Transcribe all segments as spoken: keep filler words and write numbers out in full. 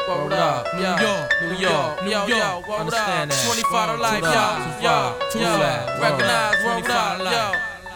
Word up, New York, New York, New York, word up, twenty-five to life, yo, yo, yo, recognize, word up, yo,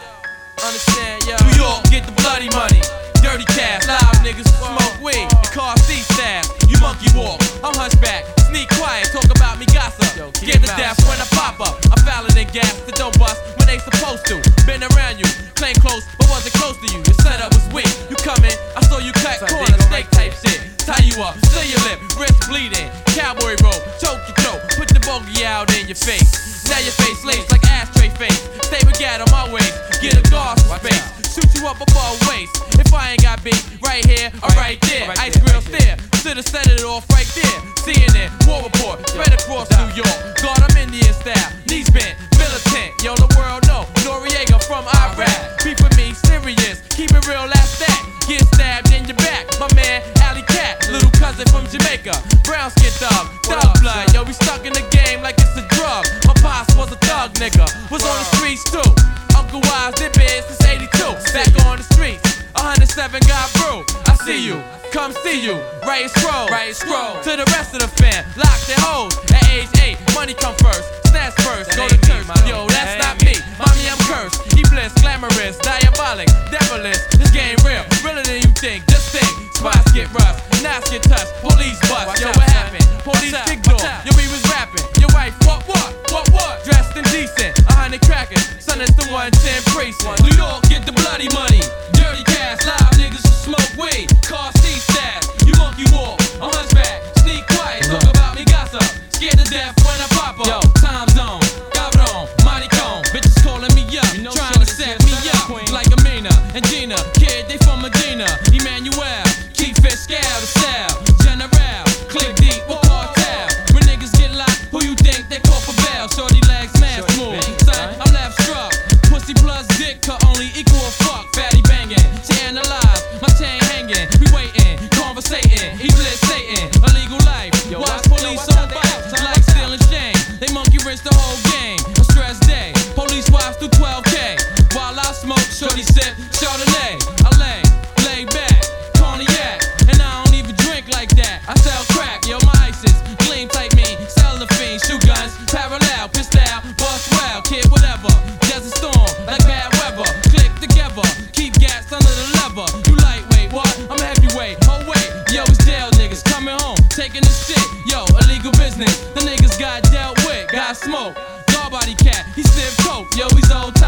understand, yo. New York, get the bloody money, dirty cash, live niggas smoke weed, and car seat staff, you monkey walk, I'm hunchback, sneak quiet, talk about me gossip, get the death when I pop up, I'm fouler than gas, that don't bust when they supposed to, been around you, claim close, but wasn't close to you, your setup was weak, you come in, I saw you cut corner, snake type shit. Tie you up, seal your lip, wrist bleeding, cowboy roll, choke your throat, put the bogey out in your face. Now your face laced like ashtray face. Stay baguette on my waist, get a guard for space. Shoot you up above waist. If I ain't got beat, right here or right there. Ice grill stare, should've set it off right there. C N N, war report, spread across New York. God, I'm Indian style, knees bent, militant. Yo, the world know, Noriega from Iraq. Beef with me, serious, keep it real, that's that. Get stabbed in your back, my man, Alley Cat. Little cousin from Jamaica, brown skin thug, thug blood. Yo, we stuck in the game like it's a drug. My pops was a thug nigga, was on the streets too. Uncle Wise did biz since eighty-two. Back on the streets, one oh seven got brew. I see you, come see you. Right scroll, right scroll. To the rest of the fam, lock their hoes. At age eight, money come first, snatch first, go to church. Yo, that's not me, mommy I'm cursed. He bliss, glamorous, diabolic, devilish. This game real, realer than you think. Just think, spots get rough, knives get touched, police bust. Yo, what happened? Police kicked door. Yo, we was rapping. Your wife, what, what, what, what? Dressed indecent, a hundred crackers, son is the one ten precinct. New York, get the bloody money, dirty cash, live niggas who smoke weed, car seat stash, you monkey walk, a hunchback, sneak quiet, talk about me gossip, scared to death when I pop up. Yo, time zone, cabron, money cone, bitches calling me up, you know, trying to set me up, like Amina and Gina, kid, they from Medina, Emmanuel, keep fit, scale to sell, General, click deep, with cartel, when niggas get locked, who you think they call for bail? Shorty legs, man, smooth, son, I'm left struck, pussy plus dick could only equal a fuck, fatty banging, she analyze, my chain hanging, we waiting, conversating, he blitz Satan, illegal life, watch police on bike, like stealing shame, they monkey wrench the whole game, a stress day, police wives through twelve K, while I smoke, shorty sip, Chardonnay, I lay, lay back, cognac, and I don't even drink like that, I sell crack, yo my ISIS, gleam type me, sell the fiend, shoot guns, parallel, pistol, bust well, kid whatever, desert storm, like bad weather, click together, keep gas under the lever, you lightweight, what, I'm heavyweight, oh wait, yo it's jail niggas, coming home, taking the shit, yo, illegal business, the niggas got dealt with, got smoke, guard body cat, he sniff coke, yo he's old